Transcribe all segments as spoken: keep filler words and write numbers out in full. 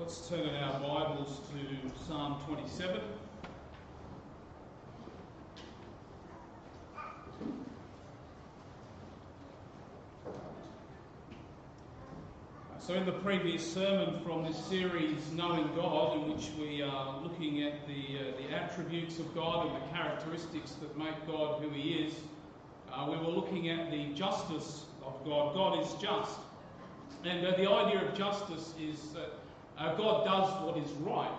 Let's turn in our Bibles to Psalm twenty-seven. So in the previous sermon from this series, Knowing God, in which we are looking at the, uh, the attributes of God and the characteristics that make God who He is, uh, we were looking at the justice of God. God is just. And uh, the idea of justice is that uh, God does what is right.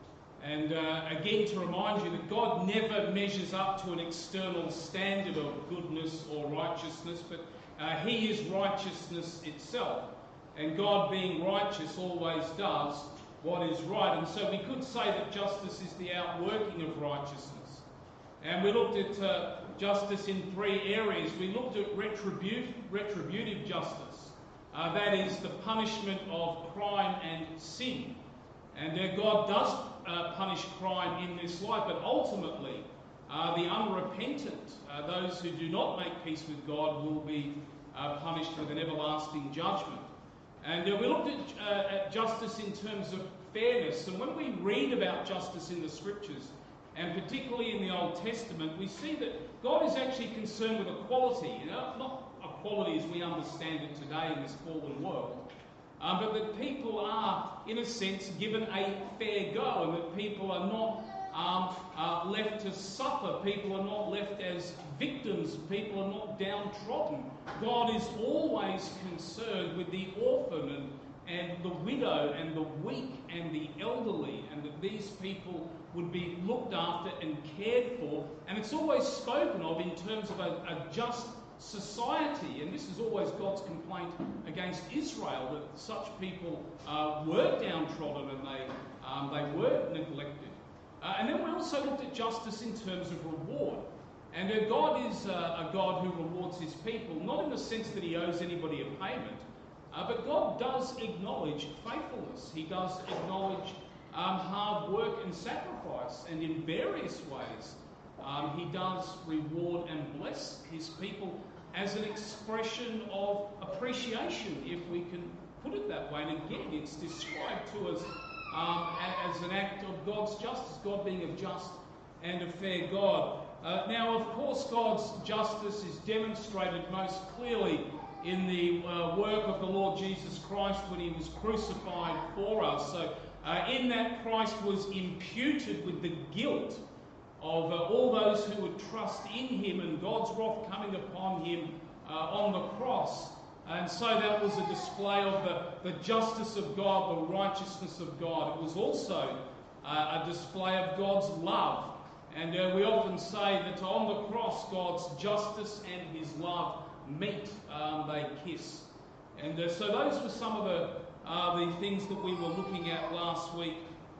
And uh, again, to remind you that God never measures up to an external standard of goodness or righteousness, but uh, He is righteousness itself. And God, being righteous, always does what is right. And so we could say that justice is the outworking of righteousness. And we looked at uh, justice in three areas. We looked at retributive, retributive justice. Uh, that is the punishment of crime and sin. And uh, God does uh, punish crime in this life, but ultimately uh, the unrepentant, uh, those who do not make peace with God, will be uh, punished with an everlasting judgment. And uh, we looked at, uh, at justice in terms of fairness. And when we read about justice in the Scriptures, and particularly in the Old Testament, we see that God is actually concerned with equality. You know, not equality as we understand it today in this fallen world, um, but that people are, in a sense, given a fair go, and that people are not um, uh, left to suffer. People are not left as victims. People are not downtrodden. God is always concerned with the orphan and, and the widow and the weak and the elderly, and that these people would be looked after and cared for. And it's always spoken of in terms of a, a just society, and this is always God's complaint against Israel, that such people uh, were downtrodden and they um, they were neglected. Uh, and then we also looked at justice in terms of reward. And uh, God is uh, a God who rewards His people, not in the sense that He owes anybody a payment, uh, but God does acknowledge faithfulness. He does acknowledge um, hard work and sacrifice, and in various ways um, He does reward and bless His people as an expression of appreciation, if we can put it that way. And again, it's described to us um, as an act of God's justice, God being a just and a fair God. Uh, now, of course, God's justice is demonstrated most clearly in the uh, work of the Lord Jesus Christ when He was crucified for us. So, uh, in that, Christ was imputed with the guilt of uh, all those who would trust in Him, and God's wrath coming upon Him uh, on the cross. And so that was a display of the, the justice of God, the righteousness of God. It was also uh, a display of God's love. And uh, we often say that on the cross, God's justice and His love meet, um, they kiss. And uh, so those were some of the, uh, the things that we were looking at last week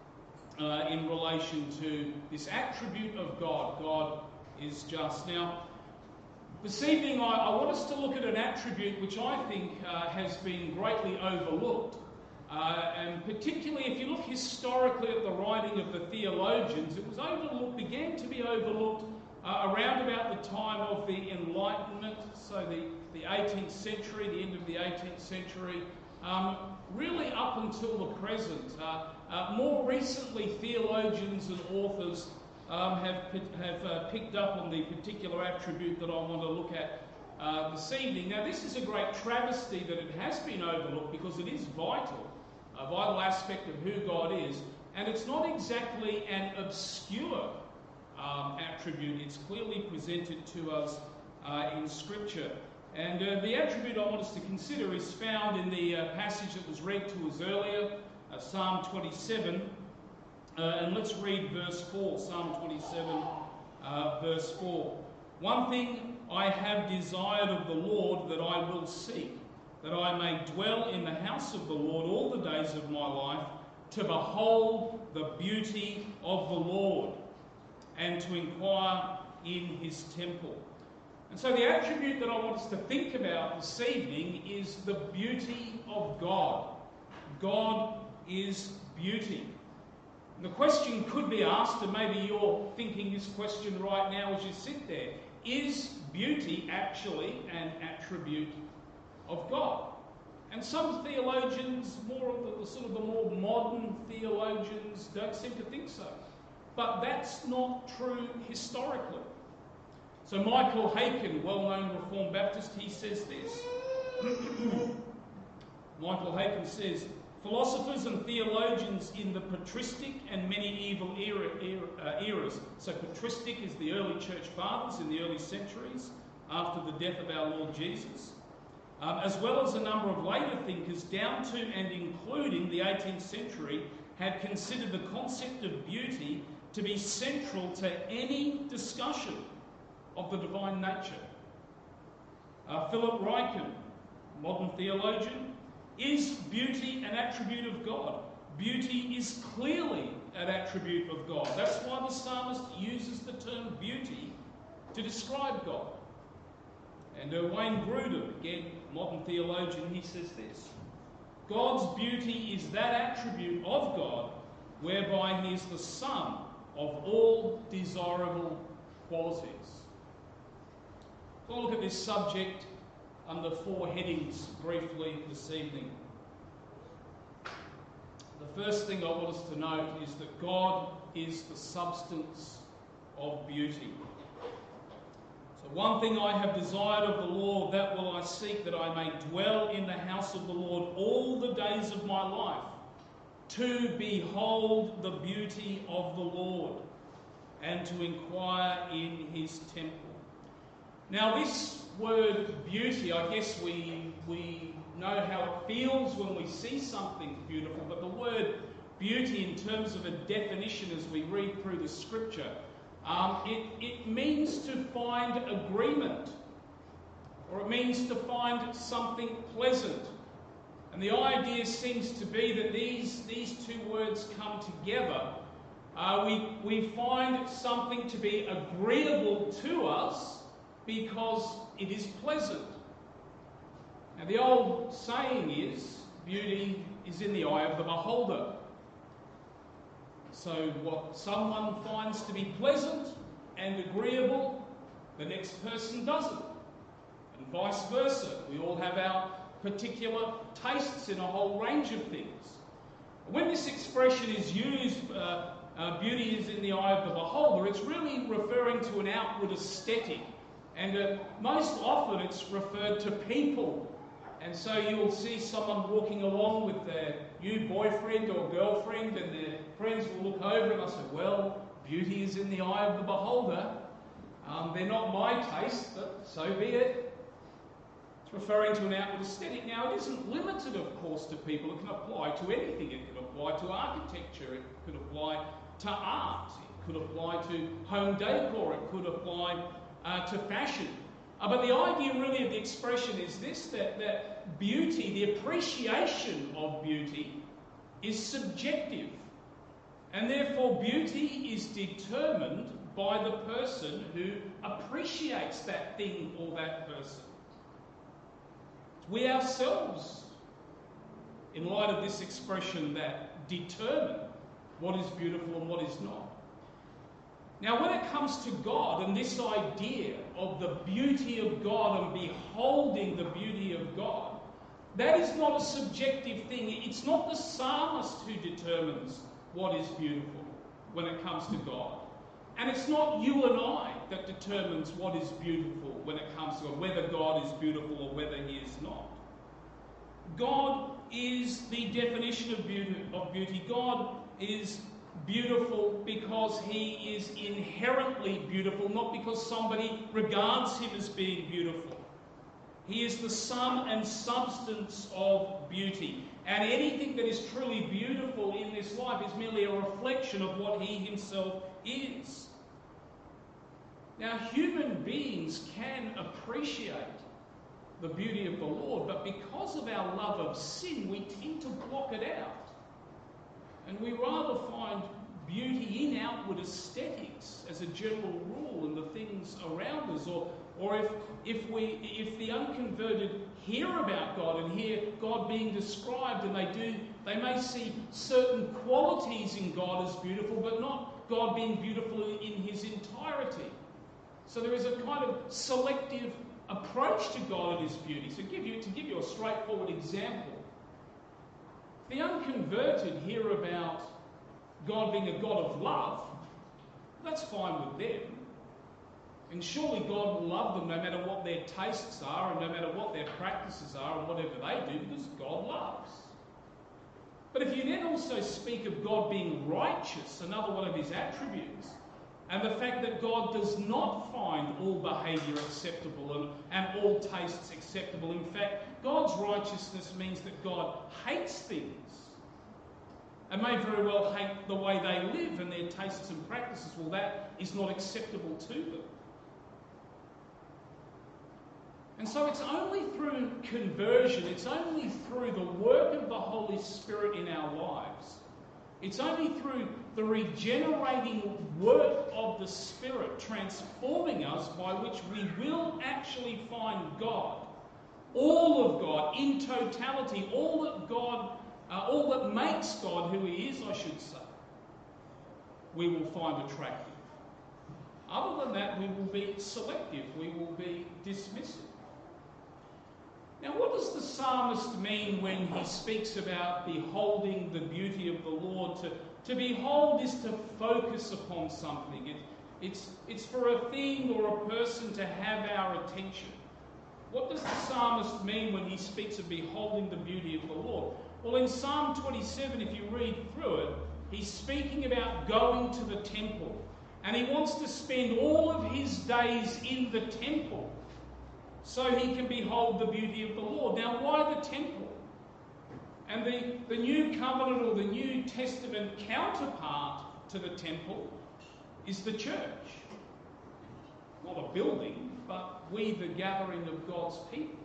uh, in relation to this attribute of God. God is just. Now, this evening I, I want us to look at an attribute which I think uh, has been greatly overlooked. Uh, and particularly if you look historically at the writing of the theologians, it was overlooked, began to be overlooked uh, around about the time of the Enlightenment, so the, the eighteenth century, the end of the eighteenth century, um, really up until the present. Uh, uh, more recently, theologians and authors um, have, have uh, picked up on the particular attribute that I want to look at uh, this evening. Now, this is a great travesty that it has been overlooked, because it is vital. A vital aspect of who God is, and it's not exactly an obscure um, attribute. It's clearly presented to us uh, in Scripture. And uh, the attribute I want us to consider is found in the uh, passage that was read to us earlier, uh, Psalm twenty-seven. Uh, and let's read verse four, Psalm twenty-seven, uh, verse four. One thing I have desired of the Lord, that I will seek, that I may dwell in the house of the Lord all the days of my life, to behold the beauty of the Lord, and to inquire in His temple. And so the attribute that I want us to think about this evening is the beauty of God. God is beauty. And the question could be asked, and maybe you're thinking this question right now as you sit there, is beauty actually an attribute of God? And some theologians, more of the, the sort of the more modern theologians, don't seem to think so. But that's not true historically. So Michael Haykin, well-known Reformed Baptist, he says this. Michael Haykin says, philosophers and theologians in the patristic and medieval era, era, uh, eras, so patristic is the early church fathers in the early centuries after the death of our Lord Jesus, um, as well as a number of later thinkers down to and including the eighteenth century, had considered the concept of beauty to be central to any discussion of the divine nature. Uh, Philip Ryken, modern theologian, is beauty an attribute of God? Beauty is clearly an attribute of God. That's why the psalmist uses the term beauty to describe God. And uh, Wayne Grudem, again, modern theologian, he says this: God's beauty is that attribute of God whereby he is the sum of all desirable qualities. So I'll look at this subject under four headings briefly this evening. The first thing I want us to note is that God is the substance of beauty. So one thing I have desired of the Lord, that will I seek, that I may dwell in the house of the Lord all the days of my life, to behold the beauty of the Lord and to inquire in his temple. Now this word beauty, I guess we we know how it feels when we see something beautiful, but the word beauty in terms of a definition as we read through the scripture, um, it, it means to find agreement, or it means to find something pleasant. And the idea seems to be that these, these two words come together. Uh, we, we find something to be agreeable to us because it is pleasant. Now the old saying is, beauty is in the eye of the beholder. So what someone finds to be pleasant and agreeable, the next person doesn't. And vice versa. We all have our particular tastes in a whole range of things. When this expression is used, uh, uh, beauty is in the eye of the beholder, it's really referring to an outward aesthetic. And uh, most often it's referred to people. And so you will see someone walking along with their new boyfriend or girlfriend, and their friends will look over and they'll say, well, beauty is in the eye of the beholder. Um, they're not my taste, but so be it. It's referring to an outward aesthetic. Now, it isn't limited, of course, to people. It can apply to anything. It can apply to architecture. It could apply to art. It could apply to home decor. It could apply uh, to fashion. Uh, but the idea really of the expression is this, that, that beauty, the appreciation of beauty, is subjective. And therefore beauty is determined by the person who appreciates that thing or that person. We ourselves, in light of this expression, that determine what is beautiful and what is not. Now, when it comes to God and this idea of the beauty of God and beholding the beauty of God, that is not a subjective thing. It's not the psalmist who determines what is beautiful when it comes to God. And it's not you and I that determines what is beautiful when it comes to God, whether God is beautiful or whether he is not. God is the definition of beauty. Of beauty. God is beautiful because he is inherently beautiful, not because somebody regards him as being beautiful. He is the sum and substance of beauty. And anything that is truly beautiful in this life is merely a reflection of what he himself is. Now, human beings can appreciate the beauty of the Lord, but because of our love of sin, we tend to block it out. And we rather find beauty in outward aesthetics as a general rule in the things around us, or or if if we if the unconverted hear about God and hear God being described, and they do they may see certain qualities in God as beautiful, but not God being beautiful in his entirety. So there is a kind of selective approach to God and his beauty. So give you, to give you a straightforward example, the unconverted hear about God being a God of love. That's fine with them. And surely God will love them no matter what their tastes are and no matter what their practices are and whatever they do, because God loves. But if you then also speak of God being righteous, another one of his attributes, and the fact that God does not find all behaviour acceptable and, and all tastes acceptable. In fact, God's righteousness means that God hates things and may very well hate the way they live and their tastes and practices. Well, that is not acceptable to them. And so it's only through conversion, it's only through the work of the Holy Spirit in our lives, it's only through the regenerating work of the Spirit transforming us by which we will actually find God, all of God, in totality, all that God, uh, all that makes God who he is, I should say, we will find attractive. Other than that, we will be selective, we will be dismissive. Now, what does the psalmist mean when he speaks about beholding the beauty of the Lord? To, to behold is to focus upon something. It, it's, it's for a thing or a person to have our attention. What does the psalmist mean when he speaks of beholding the beauty of the Lord? Well, in Psalm twenty-seven, if you read through it, he's speaking about going to the temple. And he wants to spend all of his days in the temple, so he can behold the beauty of the Lord. Now, why the temple? And the, the New Covenant or the New Testament counterpart to the temple is the church. Not a building, but we, the gathering of God's people.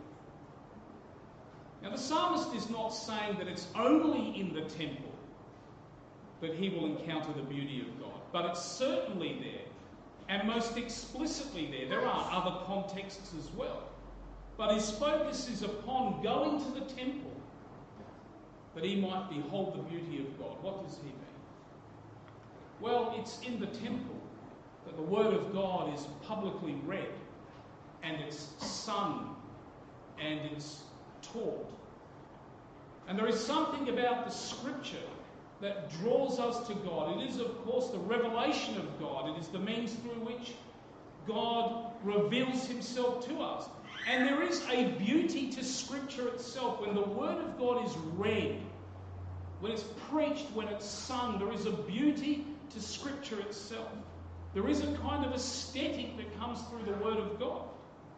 Now, the psalmist is not saying that it's only in the temple that he will encounter the beauty of God, but it's certainly there, and most explicitly there. There are other contexts as well. But his focus is upon going to the temple that he might behold the beauty of God. What does he mean? Well, it's in the temple that the Word of God is publicly read and it's sung and it's taught. And there is something about the Scripture that draws us to God. It is, of course, the revelation of God. It is the means through which God reveals himself to us. And there is a beauty to Scripture itself. When the Word of God is read, when it's preached, when it's sung, there is a beauty to Scripture itself. There is a kind of aesthetic that comes through the Word of God.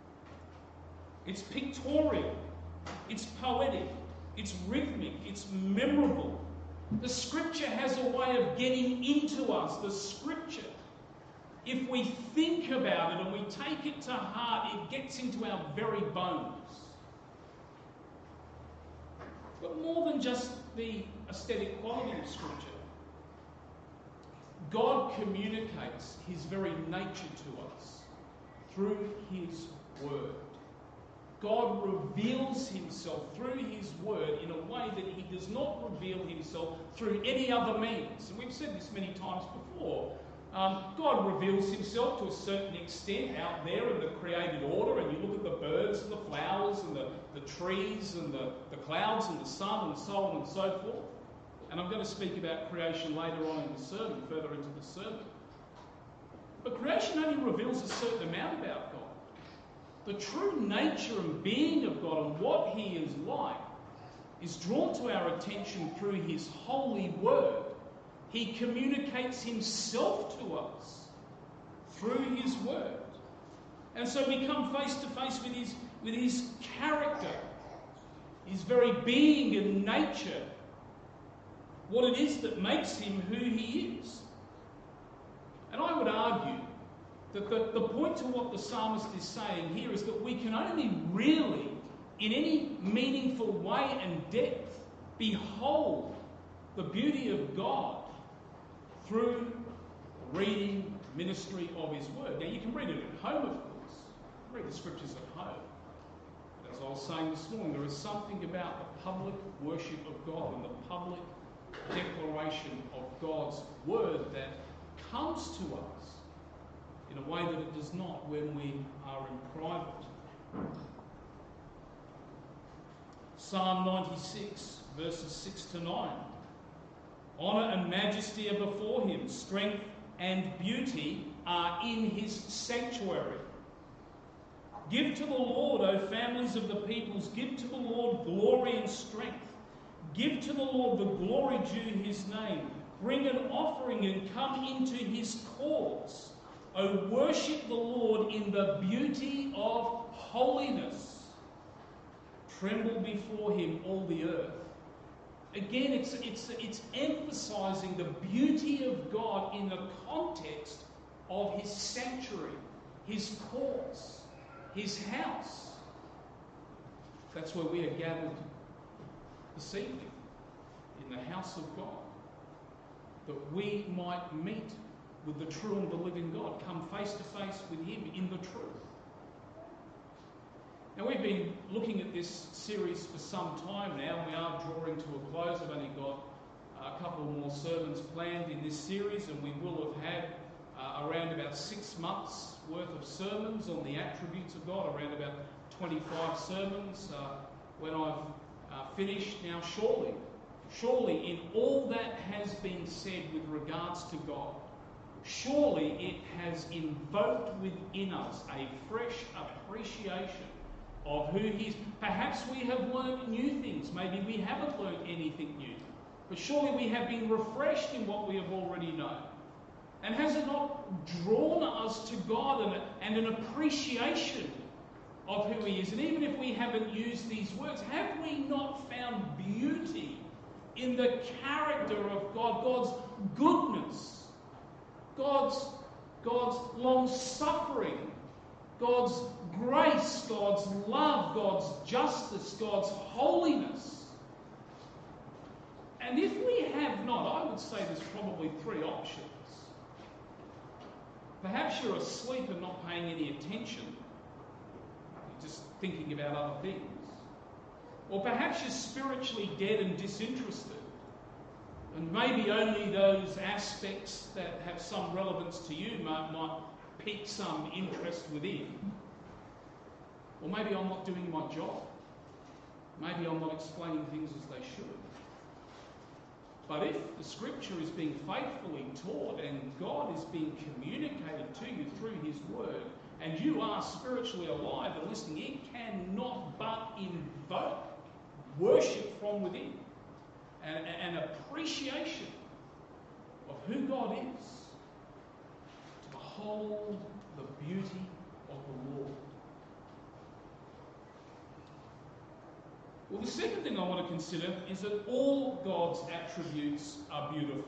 It's pictorial, it's poetic, it's rhythmic, it's memorable. The Scripture has a way of getting into us. The Scripture, if we think about it and we take it to heart, it gets into our very bones. But more than just the aesthetic quality of Scripture, God communicates his very nature to us through his Word. God reveals himself through his Word in a way that he does not reveal himself through any other means. And we've said this many times before. Um, God reveals himself to a certain extent out there in the created order, and you look at the birds and the flowers and the, the trees and the, the clouds and the sun and so on and so forth. And I'm going to speak about creation later on in the sermon, further into the sermon. But creation only reveals a certain amount about God. The true nature and being of God and what he is like is drawn to our attention through his holy Word. He communicates himself to us through his Word. And so we come face to face with his, with his character, his very being and nature, what it is that makes him who he is. And I would argue that the, the point to what the psalmist is saying here is that we can only really, in any meaningful way and depth, behold the beauty of God through reading, ministry of his Word. Now, you can read it at home, of course. Read the Scriptures at home. But as I was saying this morning, there is something about the public worship of God and the public declaration of God's Word that comes to us in in a way that it does not when we are in private. Psalm ninety-six, verses six to nine. Honour and majesty are before him, strength and beauty are in his sanctuary. Give to the Lord, O families of the peoples, give to the Lord glory and strength. Give to the Lord the glory due his name. Bring an offering and come into his courts. O worship the Lord in the beauty of holiness. Tremble before him, all the earth. Again, it's, it's, it's emphasising the beauty of God in the context of his sanctuary, his courts, his house. That's where we are gathered this evening, in the house of God, that we might meet with the true and the living God, come face to face with him in the truth. Now, we've been looking at this series for some time now. We are drawing to a close. I've only got a couple more sermons planned in this series, and we will have had uh, around about six months worth of sermons on the attributes of God, around about twenty-five sermons uh, when I've uh, finished. Now, surely, surely in all that has been said with regards to God, surely it has invoked within us a fresh appreciation of who he is. Perhaps we have learned new things. Maybe we haven't learned anything new. But surely we have been refreshed in what we have already known. And has it not drawn us to God and, and an appreciation of who he is? And even if we haven't used these words, have we not found beauty in the character of God, God's goodness, God's, God's long-suffering, God's grace, God's love, God's justice, God's holiness? And if we have not, I would say there's probably three options. Perhaps you're asleep and not paying any attention. You're just thinking about other things. Or perhaps you're spiritually dead and disinterested, and maybe only those aspects that have some relevance to you might, might pique some interest within. Or maybe I'm not doing my job. Maybe I'm not explaining things as they should. But if the Scripture is being faithfully taught and God is being communicated to you through his word, and you are spiritually alive and listening, it cannot but invoke worship from within and an appreciation of who God is, to behold the beauty of the Lord. Well, the second thing I want to consider is that all God's attributes are beautiful.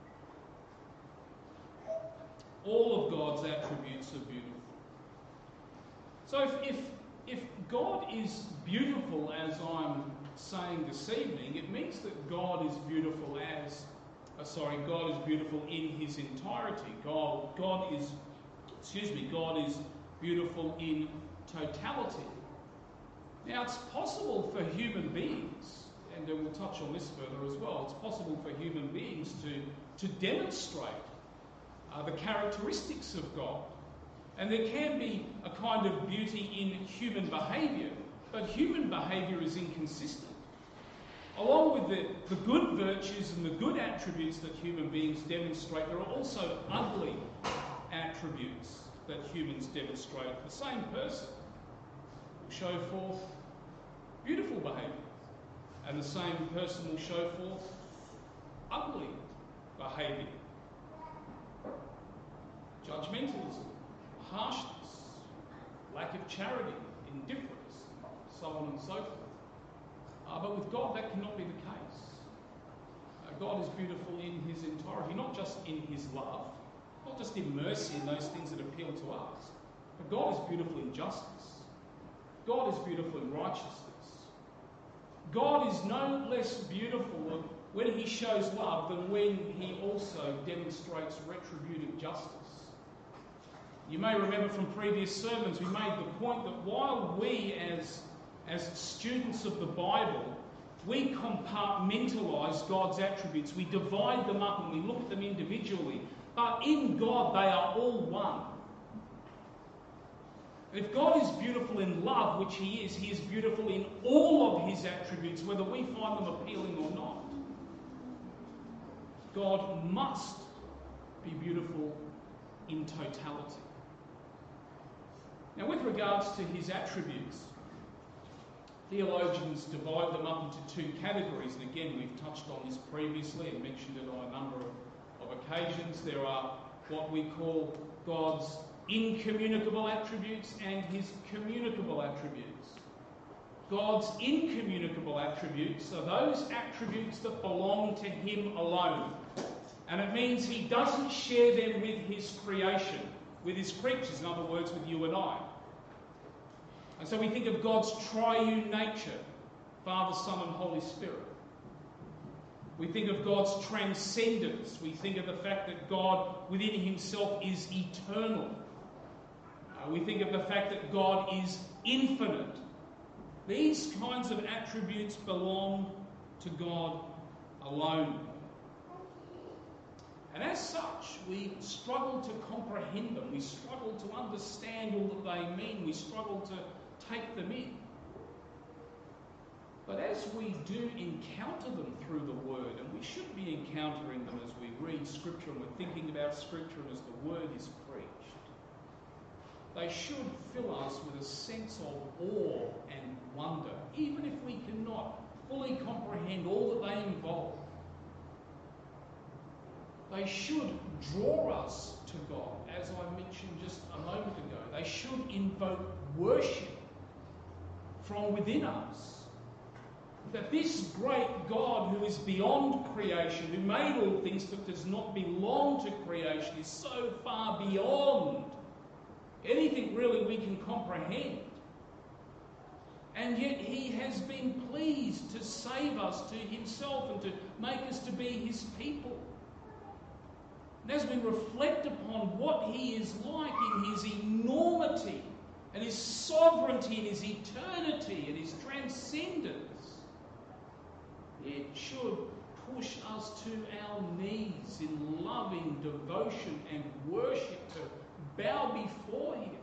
All of God's attributes are beautiful. So if, if, if God is beautiful, as I'm saying this evening, it means that God is beautiful as, uh, sorry, God is beautiful in his entirety. God, God is, excuse me, God is beautiful in totality. Now, it's possible for human beings, and we'll touch on this further as well, it's possible for human beings to, to demonstrate uh, the characteristics of God. And there can be a kind of beauty in human behaviour, but human behaviour is inconsistent. Along with the, the good virtues and the good attributes that human beings demonstrate, there are also ugly attributes that humans demonstrate. The same person will show forth beautiful behaviour, and the same person will show forth ugly behaviour. Judgmentalism, harshness, lack of charity, indifference, so on and so forth. Uh, but with God, that cannot be the case. Uh, God is beautiful in his entirety, not just in his love, not just in mercy and those things that appeal to us, but God is beautiful in justice. God is beautiful in righteousness. God is no less beautiful when he shows love than when he also demonstrates retributive justice. You may remember from previous sermons we made the point that while we as, as students of the Bible, we compartmentalise God's attributes, we divide them up and we look at them individually, but in God they are all one. If God is beautiful in love, which he is, he is beautiful in all of his attributes, whether we find them appealing or not. God must be beautiful in totality. Now, with regards to his attributes, theologians divide them up into two categories. And again, we've touched on this previously and mentioned it on a number of, of occasions. There are what we call God's incommunicable attributes and his communicable attributes. God's incommunicable attributes are those attributes that belong to him alone. And it means he doesn't share them with his creation, with his creatures, in other words, with you and I. And so we think of God's triune nature, Father, Son and Holy Spirit. We think of God's transcendence. We think of the fact that God within himself is eternal. Uh, we think of the fact that God is infinite. These kinds of attributes belong to God alone. And as such, we struggle to comprehend them. We struggle to understand all that they mean. We struggle to take them in. But as we do encounter them through the Word, and we should be encountering them as we read Scripture and we're thinking about Scripture and as the Word is preached, they should fill us with a sense of awe and wonder, even if we cannot fully comprehend all that they involve. They should draw us to God, as I mentioned just a moment ago. They should invoke worship from within us. That this great God who is beyond creation, who made all things but does not belong to creation, is so far beyond anything really we can comprehend. And yet he has been pleased to save us to himself and to make us to be his people. And as we reflect upon what he is like in his enormity and his sovereignty and his eternity and his transcendence, it should push us to our knees in loving devotion and worship to bow before him.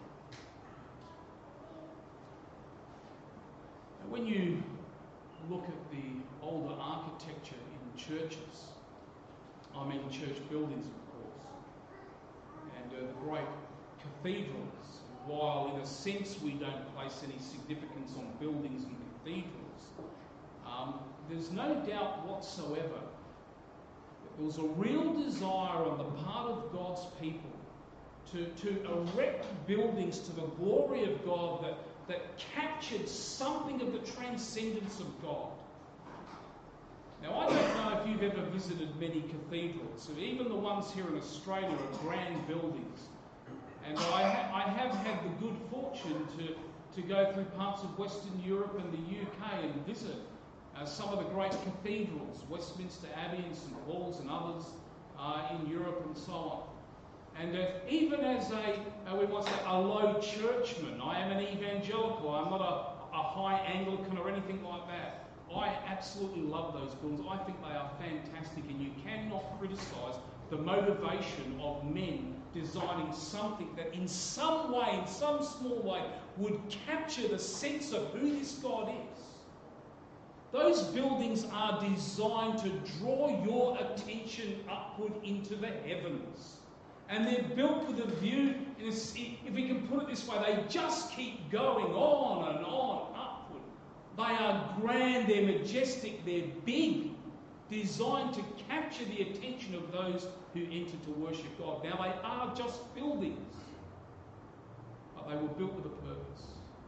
And when you look at the older architecture in churches, I mean church buildings, of course, and uh, the great cathedrals, while in a sense we don't place any significance on buildings and cathedrals, um, there's no doubt whatsoever that there was a real desire on the part of God's people to, to erect buildings to the glory of God that, that captured something of the transcendence of God. Now, I don't know if you've ever visited many cathedrals, so even the ones here in Australia are grand buildings. And I, ha- I have had the good fortune to, to go through parts of Western Europe and the U K and visit uh, some of the great cathedrals, Westminster Abbey and St Paul's and others uh, in Europe and so on. And uh, even as a, uh, we might say, a low churchman, I am an evangelical, I'm not a, a high Anglican or anything like that. I absolutely love those buildings. I think they are fantastic, and you cannot criticise the motivation of men designing something that in some way, in some small way, would capture the sense of who this God is. Those buildings are designed to draw your attention upward into the heavens. And they're built with a view, if we can put it this way, they just keep going on and on upward. They are grand, they're majestic, they're big, designed to capture the attention of those who enter to worship God. Now, they are just buildings, but they were built with a purpose.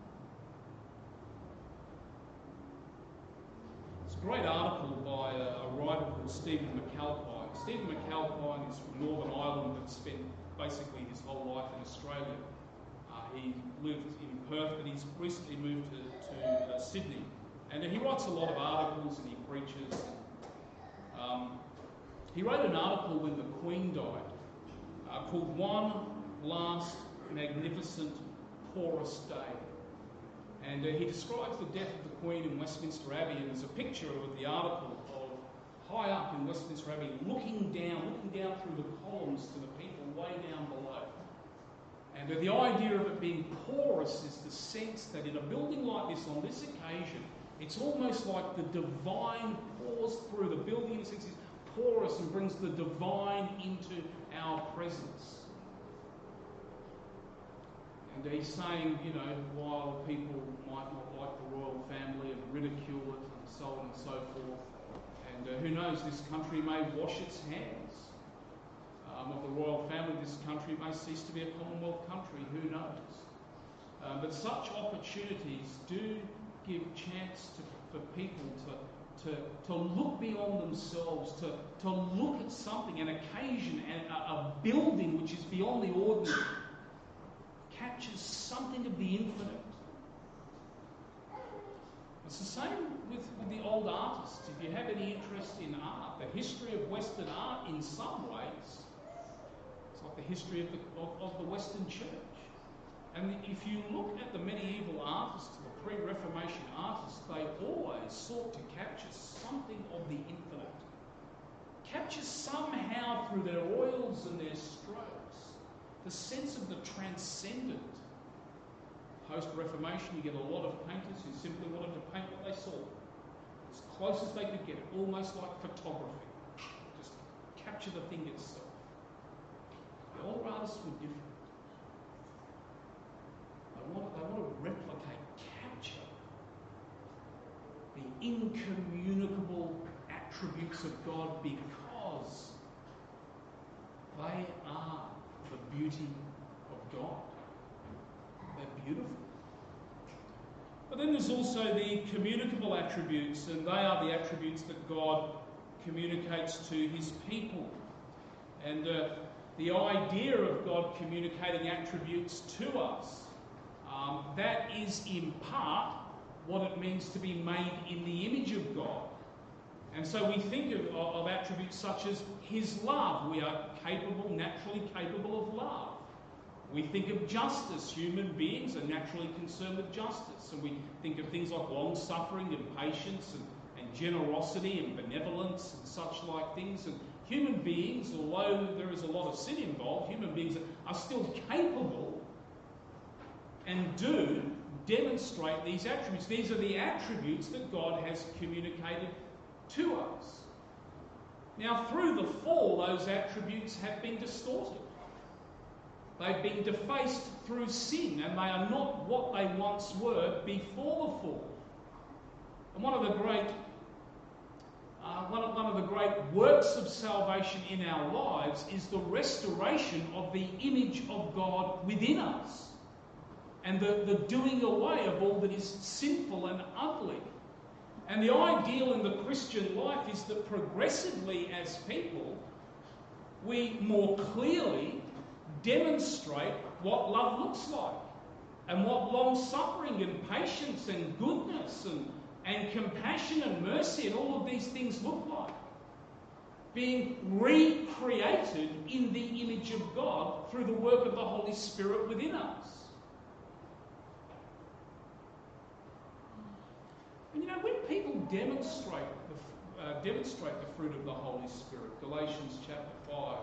It's a great article by a, a writer called Stephen McAlpine. Stephen McAlpine is from Northern Ireland and spent basically his whole life in Australia. Uh, he lived in Perth, but he's recently moved to, to uh, Sydney. And he writes a lot of articles and he preaches. Um, he wrote an article when the Queen died uh, called One Last Magnificent Porous Day. And uh, he describes the death of the Queen in Westminster Abbey, and there's a picture of the article of high up in Westminster Abbey, looking down, looking down through the columns to the people way down below. And uh, the idea of it being porous is the sense that in a building like this, on this occasion, it's almost like the divine pours through. The building, in a sense, is porous and brings the divine into our presence. And he's saying, you know, while people might not like the royal family and ridicule it and so on and so forth, and uh, who knows, this country may wash its hands um, of the royal family. This country may cease to be a Commonwealth country, who knows. Um, but such opportunities do give chance to, for people to, to, to look beyond themselves, to, to look at something, an occasion, a, a building which is beyond the ordinary, captures something of the infinite. It's the same with, with the old artists. If you have any interest in art, the history of Western art in some ways, it's like the history of the, of, of the Western Church. And if you look at the medieval artists, the pre-Reformation artists, they always sought to capture something of the infinite. Capture somehow through their oils and their strokes the sense of the transcendent. Post-Reformation, you get a lot of painters who simply wanted to paint what they saw. As close as they could get it, almost like photography. Just capture the thing itself. The older artists were different. They want, they want to replicate, capture the incommunicable attributes of God because they are the beauty of God. They're beautiful. But then there's also the communicable attributes, and they are the attributes that God communicates to his people. And uh, the idea of God communicating attributes to us, um, that is in part what it means to be made in the image of God. And so we think of, of attributes such as his love. We are capable, naturally capable of love. We think of justice. Human beings are naturally concerned with justice. And we think of things like long-suffering and patience and, and generosity and benevolence and such like things. And human beings, although there is a lot of sin involved, human beings are, are still capable and do demonstrate these attributes. These are the attributes that God has communicated to us. Now, through the fall, those attributes have been distorted. They've been defaced through sin, and they are not what they once were before the fall. And one of the great, uh, one of, one of the great works of salvation in our lives is the restoration of the image of God within us, and the, the doing away of all that is sinful and ugly. And the ideal in the Christian life is that progressively as people, we more clearly demonstrate what love looks like, and what long-suffering and patience and goodness and, and compassion and mercy and all of these things look like. Being recreated in the image of God through the work of the Holy Spirit within us. And you know, when people demonstrate the, uh, demonstrate the fruit of the Holy Spirit, Galatians chapter five,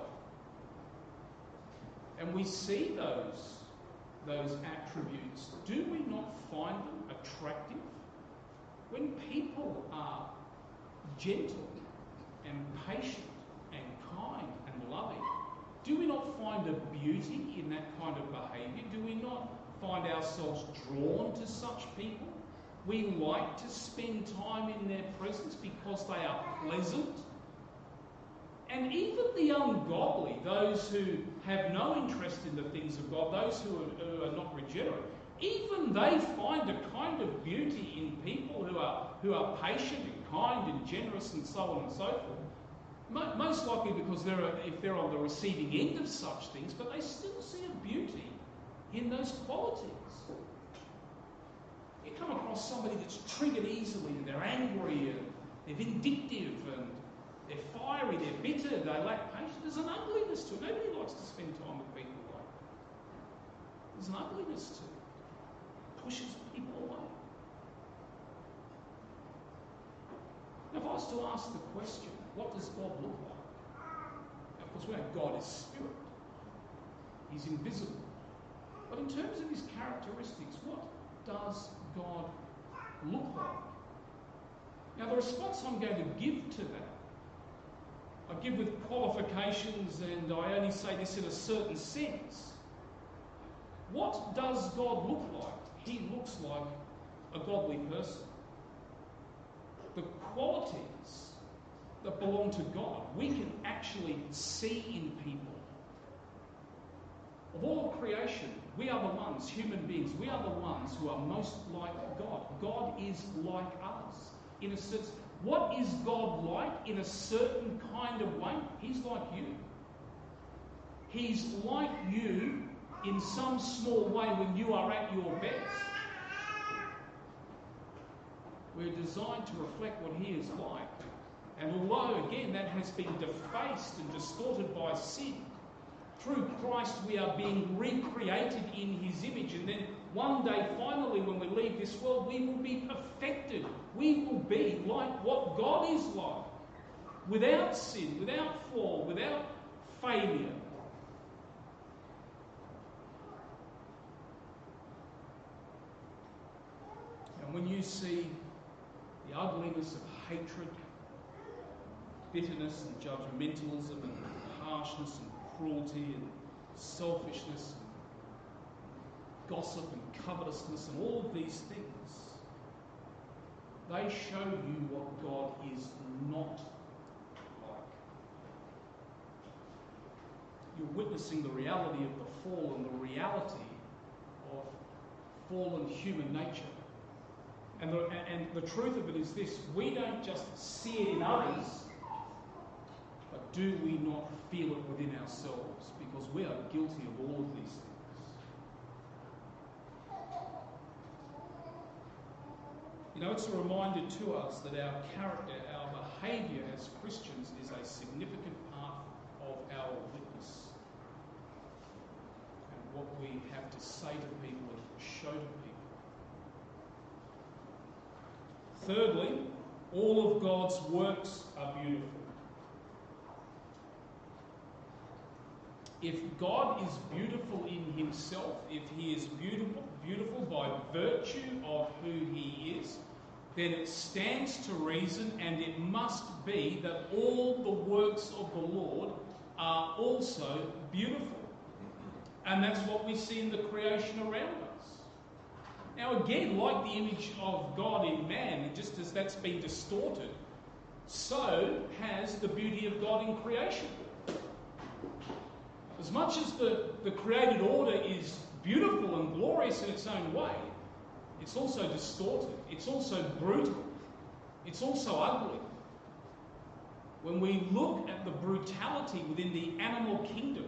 and we see those, those attributes, do we not find them attractive? When people are gentle and patient and kind and loving, do we not find a beauty in that kind of behaviour? Do we not find ourselves drawn to such people? We like to spend time in their presence because they are pleasant. And even the ungodly, those who have no interest in the things of God, those who are, who are not regenerate, even they find a kind of beauty in people who are, who are patient and kind and generous and so on and so forth. Most likely because they're, if they're on the receiving end of such things, but they still see a beauty in those qualities. You come across somebody that's triggered easily, and they're angry, and they're vindictive, and they're fiery, they're bitter, they lack patience. There's an ugliness to it. Nobody likes to spend time with people like that. There's an ugliness to it. It pushes people away. Now, if I was to ask the question, what does God look like? Now, of course, we know God is spirit. He's invisible. But in terms of his characteristics, what does God look like? Now, the response I'm going to give to that, I give with qualifications, and I only say this in a certain sense. What does God look like? He looks like a godly person. The qualities that belong to God, we can actually see in people. Of all of creation, we are the ones, human beings, we are the ones who are most like God. God is like us. In a sense, what is God like in a certain kind of way? He's like you. He's like you in some small way when you are at your best. We're designed to reflect what he is like. And although, again, that has been defaced and distorted by sin, through Christ we are being recreated in his image. And then one day, finally, when we leave this world, we will be perfected. We will be like what God is like. Without sin, without flaw, without failure. And when you see the ugliness of hatred, bitterness and judgmentalism and harshness and cruelty and selfishness and gossip and covetousness and all of these things, they show you what God is not like. You're witnessing the reality of the fall and the reality of fallen human nature. And the, and the truth of it is this: we don't just see it in others, but do we not feel it within ourselves? Because we are guilty of all of these things. You know, it's a reminder to us that our character, our behaviour as Christians is a significant part of our witness. And what we have to say to people and show to people. Thirdly, all of God's works are beautiful. If God is beautiful in himself, if he is beautiful, beautiful by virtue of who he is, then it stands to reason, and it must be, that all the works of the Lord are also beautiful. And that's what we see in the creation around us. Now again, like the image of God in man, just as that's been distorted, so has the beauty of God in creation. As much as the, the created order is beautiful and glorious in its own way, it's also distorted. It's also brutal. It's also ugly. When we look at the brutality within the animal kingdom,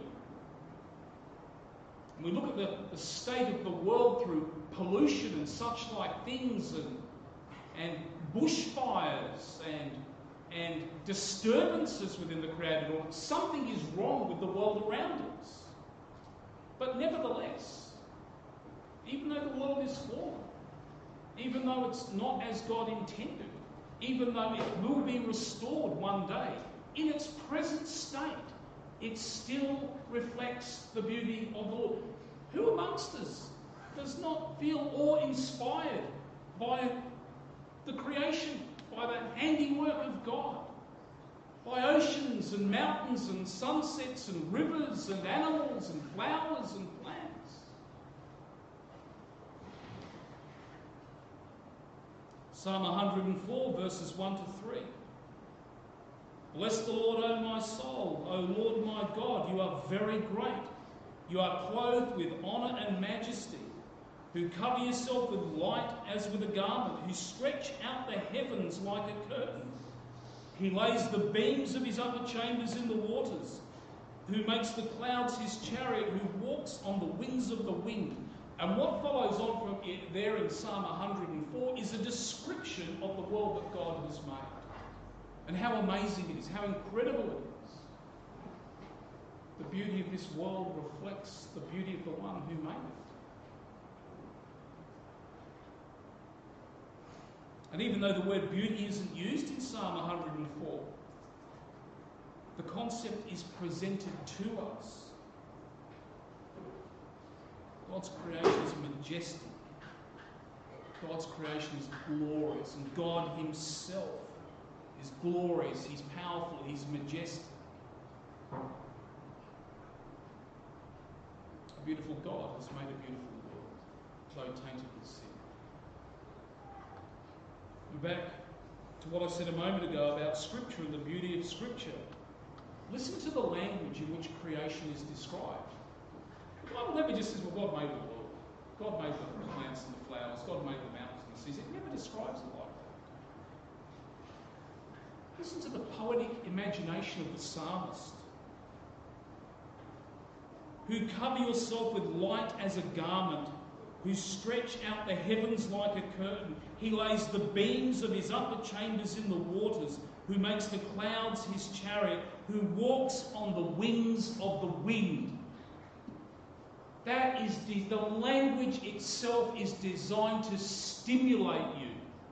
we look at the, the state of the world through pollution and such like things, and, and bushfires and, and disturbances within the created order, something is wrong with the world around us. But nevertheless, even though the world is fallen, even though it's not as God intended, even though it will be restored one day, in its present state, it still reflects the beauty of the Lord. Who amongst us does not feel awe-inspired by the creation, by the handiwork of God, by oceans and mountains and sunsets and rivers and animals and flowers and plants? Psalm one hundred four, verses one to three. Bless the Lord, O my soul. O Lord my God, you are very great. You are clothed with honour and majesty, who cover yourself with light as with a garment, who stretch out the heavens like a curtain. He lays the beams of his upper chambers in the waters, who makes the clouds his chariot, who walks on the wings of the wind. And what follows on from it there in Psalm one hundred four is a description of the world that God has made. And how amazing it is, how incredible it is. The beauty of this world reflects the beauty of the one who made it. And even though the word beauty isn't used in Psalm one hundred four, the concept is presented to us. God's creation is majestic. God's creation is glorious, and God himself is glorious, he's powerful, he's majestic. A beautiful God has made a beautiful world, though tainted with sin. And back to what I said a moment ago about Scripture and the beauty of Scripture. Listen to the language in which creation is described. The Bible never just says, well, God made the world. God made the plants and the flowers. God made the mountains and the seas. It never describes it like that. Listen to the poetic imagination of the psalmist. Who cover yourself with light as a garment, who stretch out the heavens like a curtain. He lays the beams of his upper chambers in the waters, who makes the clouds his chariot, who walks on the wings of the wind. That is the, the language itself is designed to stimulate you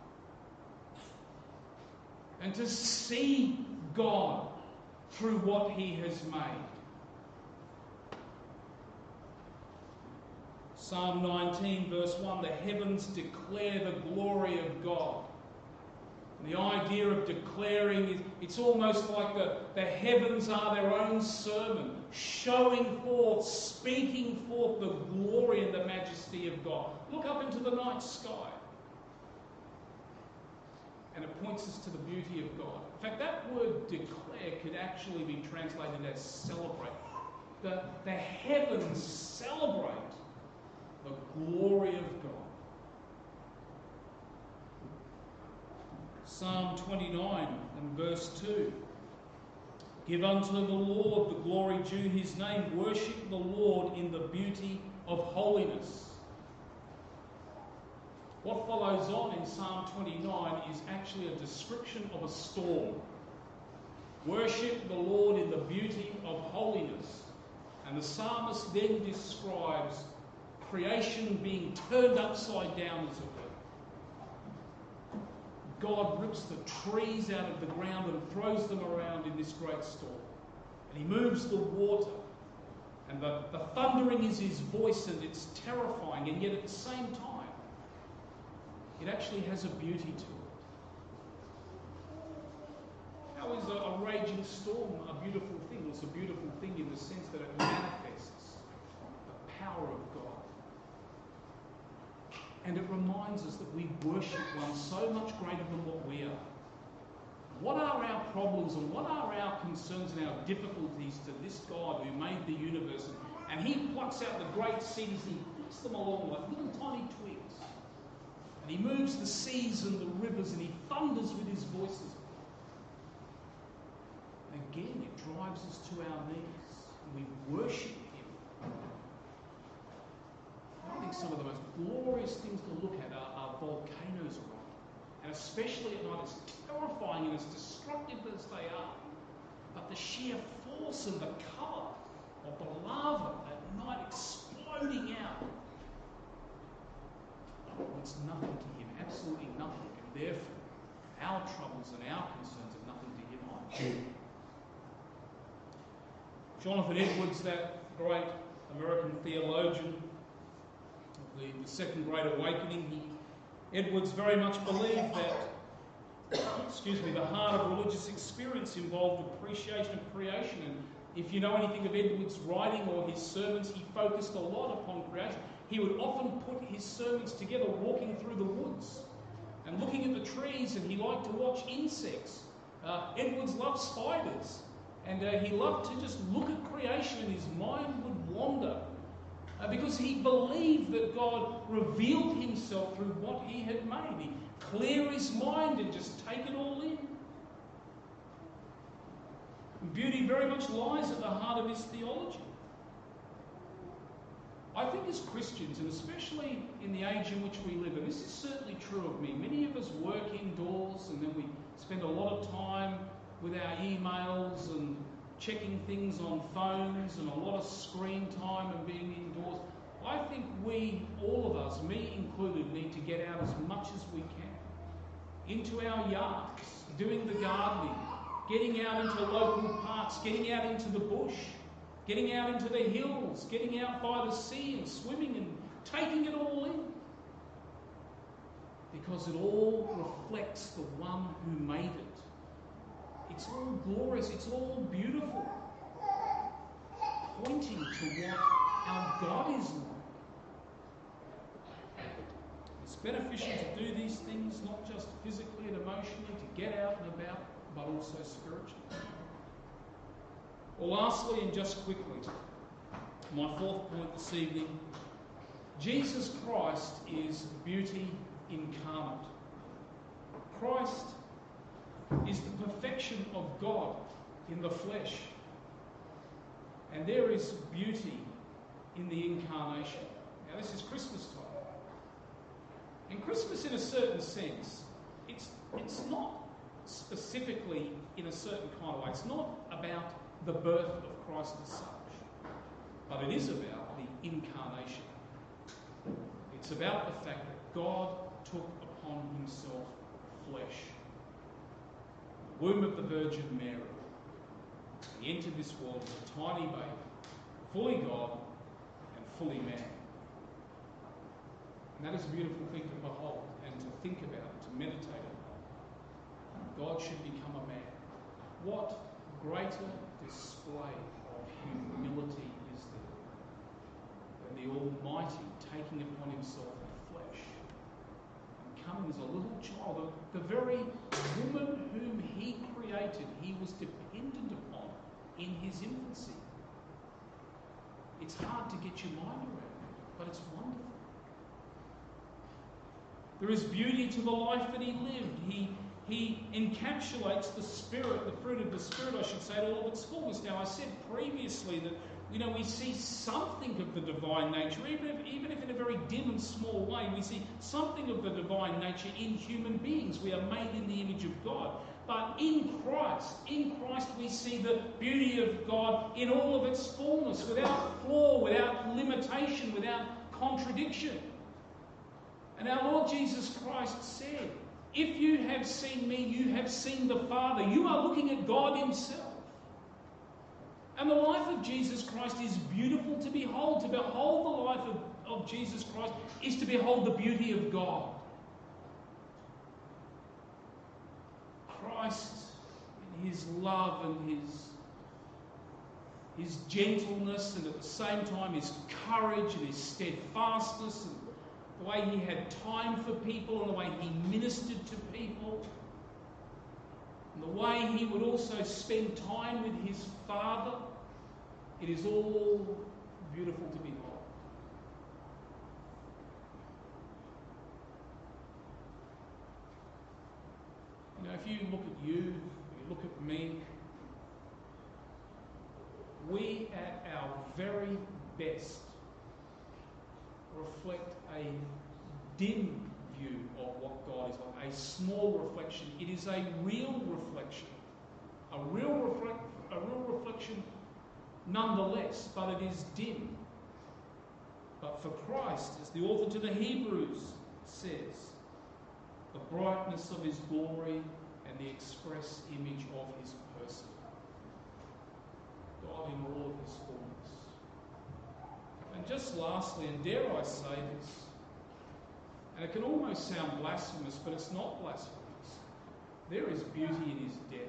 and to see God through what he has made. Psalm nineteen verse one, the heavens declare the glory of God. And the idea of declaring, is, it's almost like the, the heavens are their own sermon, showing forth, speaking forth the glory and the majesty of God. Look up into the night sky. And it points us to the beauty of God. In fact, that word declare could actually be translated as celebrate. The, the heavens celebrate the glory of God. Psalm twenty-nine and verse two. Give unto the Lord the glory due his name. Worship the Lord in the beauty of holiness. What follows on in Psalm twenty-nine is actually a description of a storm. Worship the Lord in the beauty of holiness. And the psalmist then describes creation being turned upside down, as it were. God rips the trees out of the ground and throws them around in this great storm. And he moves the water. And the, the thundering is his voice, and it's terrifying. And yet at the same time, it actually has a beauty to it. How is a, a raging storm a beautiful thing? It's a beautiful thing in the sense that it manifests the power of God. And it reminds us that we worship one so much greater than what we are. What are our problems and what are our concerns and our difficulties to this God who made the universe? And he plucks out the great cedars and he puts them along like little tiny twigs. And he moves the seas and the rivers and he thunders with his voices. And again, it drives us to our knees. And we worship him. I think some of the most glorious things to look at are, are volcanoes around. And especially at night, as terrifying and as destructive as they are, but the sheer force and the colour of the lava at night exploding out, it's nothing to him, absolutely nothing. And therefore, our troubles and our concerns are nothing to him either. Jonathan Edwards, that great American theologian, The, the Second Great Awakening, he, Edwards very much believed that, excuse me, the heart of religious experience involved appreciation of creation. And if you know anything of Edwards' writing or his sermons, he focused a lot upon creation. He would often put his sermons together walking through the woods and looking at the trees, and he liked to watch insects. Uh, Edwards loved spiders, and uh, he loved to just look at creation, and his mind would wander. Uh, because he believed that God revealed himself through what he had made. He'd clear his mind and just take it all in. And beauty very much lies at the heart of his theology. I think as Christians, and especially in the age in which we live, and this is certainly true of me, many of us work indoors and then we spend a lot of time with our emails and checking things on phones and a lot of screen time and being indoors. I think we, all of us, me included, need to get out as much as we can. Into our yards, doing the gardening, getting out into local parks, getting out into the bush, getting out into the hills, getting out by the sea and swimming and taking it all in. Because it all reflects the one who made it. It's all glorious, it's all beautiful, pointing to what our God is like. It's beneficial to do these things, not just physically and emotionally, to get out and about, but also spiritually. Well, lastly, and just quickly, my fourth point this evening, Jesus Christ is beauty incarnate. Christ is the perfection of God in the flesh. And there is beauty in the incarnation. Now, this is Christmas time. And Christmas, in a certain sense, it's, it's not specifically in a certain kind of way. It's not about the birth of Christ as such, but it is about the incarnation. It's about the fact that God took upon himself flesh. The womb of the Virgin Mary. He entered this world as a tiny baby, fully God and fully man. And that is a beautiful thing to behold and to think about, to meditate on. God should become a man. What greater display of humility is there than the Almighty taking upon himself flesh and coming as a little child, the, the very woman whom he created, he was dependent upon in his infancy. It's hard to get your mind around it, but it's wonderful. There is beauty to the life that he lived. He, he encapsulates the Spirit, the fruit of the Spirit, I should say, to all of its fullness. Now, I said previously that, you know, we see something of the divine nature, even if, even if in a very dim and small way, we see something of the divine nature in human beings. We are made in the image of God. But in Christ, in Christ we see the beauty of God in all of its fullness, without flaw, without limitation, without contradiction. And our Lord Jesus Christ said, if you have seen me, you have seen the Father. You are looking at God himself. And the life of Jesus Christ is beautiful to behold. To behold the life of, of Jesus Christ is to behold the beauty of God. Christ, in his love and his, his gentleness, and at the same time his courage and his steadfastness, and the way he had time for people, and the way he ministered to people, and the way he would also spend time with his Father, it is all beautiful to behold. You know, if you look at you, you look at me, we at our very best reflect a dim view of what God is like, a small reflection. It is a real reflection, a real, reflect, a real reflection nonetheless, but it is dim. But for Christ, as the author to the Hebrews says, the brightness of his glory and the express image of his person. God in all of his fullness. And just lastly, and dare I say this, and it can almost sound blasphemous, but it's not blasphemous. There is beauty in his death.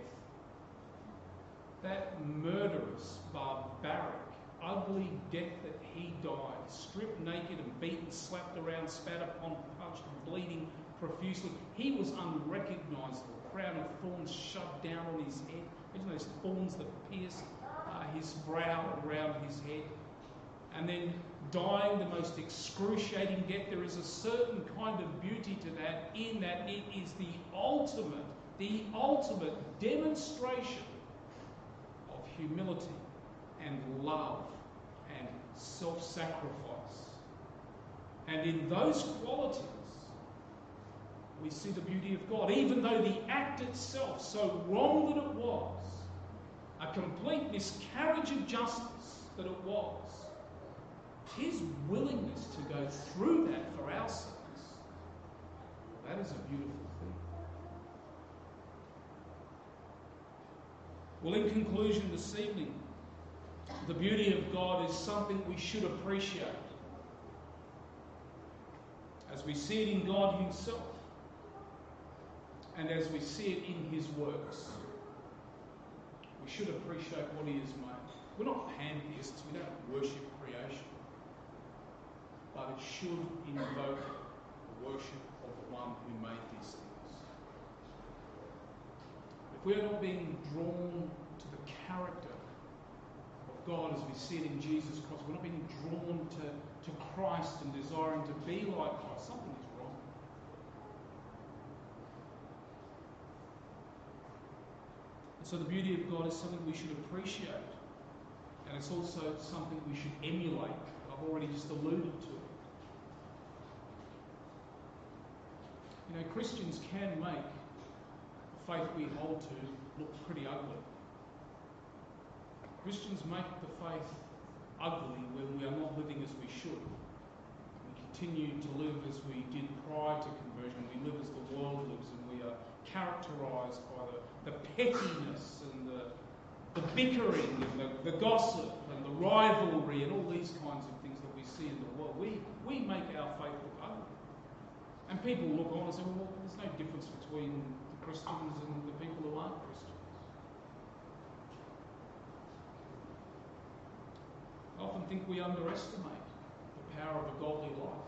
That murderous, barbaric, ugly death that he died, stripped naked and beaten, slapped around, spat upon, punched and bleeding profusely. He was unrecognisable. Crown of thorns shoved down on his head. Imagine those thorns that pierced uh, his brow and around his head. And then dying the most excruciating death. There is a certain kind of beauty to that, in that it is the ultimate, the ultimate demonstration of humility and love and self-sacrifice. And in those qualities, we see the beauty of God, even though the act itself, so wrong that it was, a complete miscarriage of justice that it was, his willingness to go through that for our sakes, that is a beautiful thing. Well, in conclusion this evening, The beauty of God is something we should appreciate as we see it in God himself and as we see it in his works. We should appreciate what he has made. We're not pantheists, we don't worship creation, but it should invoke the worship of the one who made these things. If we are not being drawn to the character of God as we see it in Jesus Christ, we're not being drawn to, to Christ and desiring to be like Christ, something is wrong. And so the beauty of God is something we should appreciate. And it's also something we should emulate. I've already just alluded to it. You know, Christians can make the faith we hold to look pretty ugly. Christians make the faith ugly when we are not living as we should. We continue to live as we did prior to conversion. We live as the world lives, and we are characterised by the, the pettiness and the, the bickering and the, the gossip and the rivalry and all these kinds of things that we see in the world. We, we make our faith look ugly. And people look on and say, well, there's no difference between the Christians and the people who aren't Christians. I often think we underestimate the power of a godly life.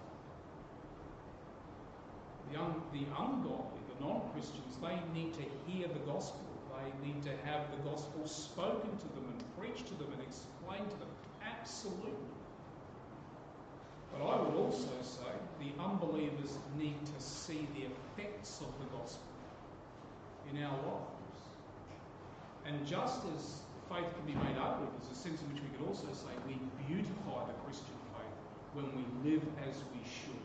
The, un- the ungodly, the non-Christians, they need to hear the gospel. They need to have the gospel spoken to them and preached to them and explained to them. Absolutely. But I would also say the unbelievers need to see the effects of the gospel in our lives. And just as faith can be made ugly, there's a sense in which we could also say we beautify the Christian faith when we live as we should.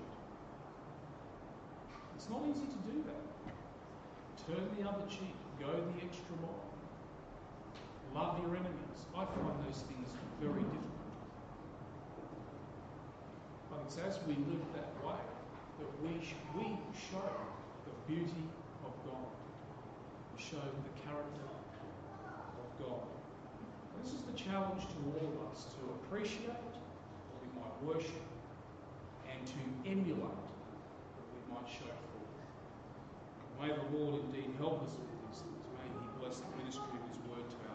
It's not easy to do that. Turn the other cheek, go the extra mile, love your enemies. I find those things very difficult. But it's as we live that way that we, sh- we show the beauty of God. We show the character of God. This is the challenge to all of us, to appreciate that we might worship and to emulate that we might show forth. May the Lord indeed help us with these things. May he bless the ministry of his word to